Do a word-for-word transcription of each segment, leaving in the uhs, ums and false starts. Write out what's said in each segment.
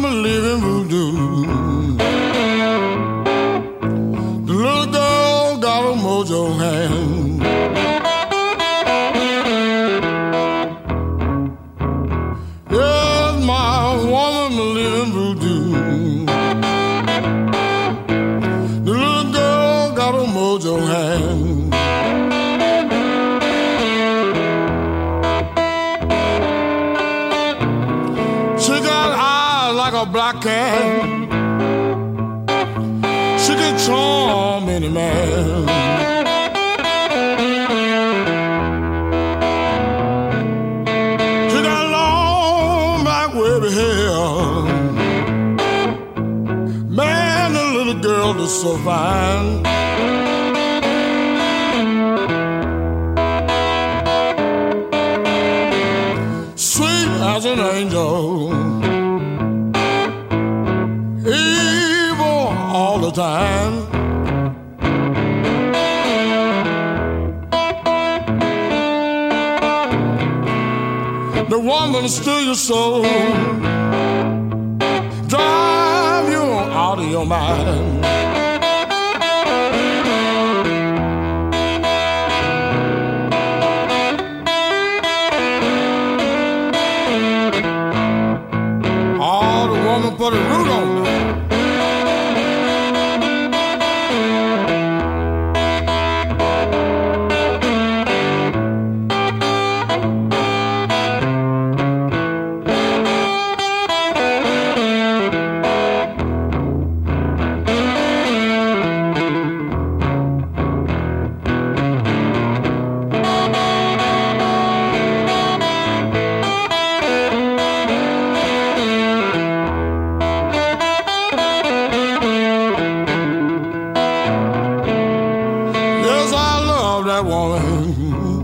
believe in voodoo. The little girl got a mojo hand. Yes, my woman believe in voodoo. The little girl got a mojo hand. She got eyes like a black cat. She can charm any man. She got long black wavy hair. Man, the little girl is so fine. Sweet as an angel. Evil all the time. The woman steal your soul, drive you out of your mind. Oh, the woman put a root on me. That woman,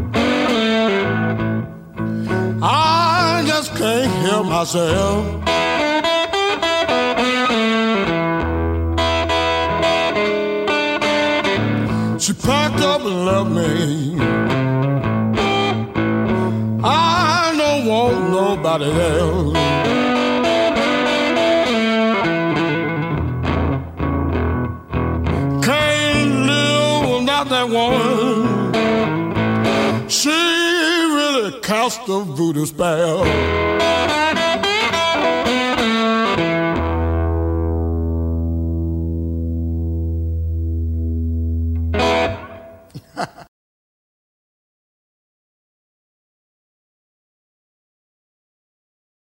I just can't help myself. She packed up and left me. I don't want nobody else. That woman, she really cast a voodoo spell.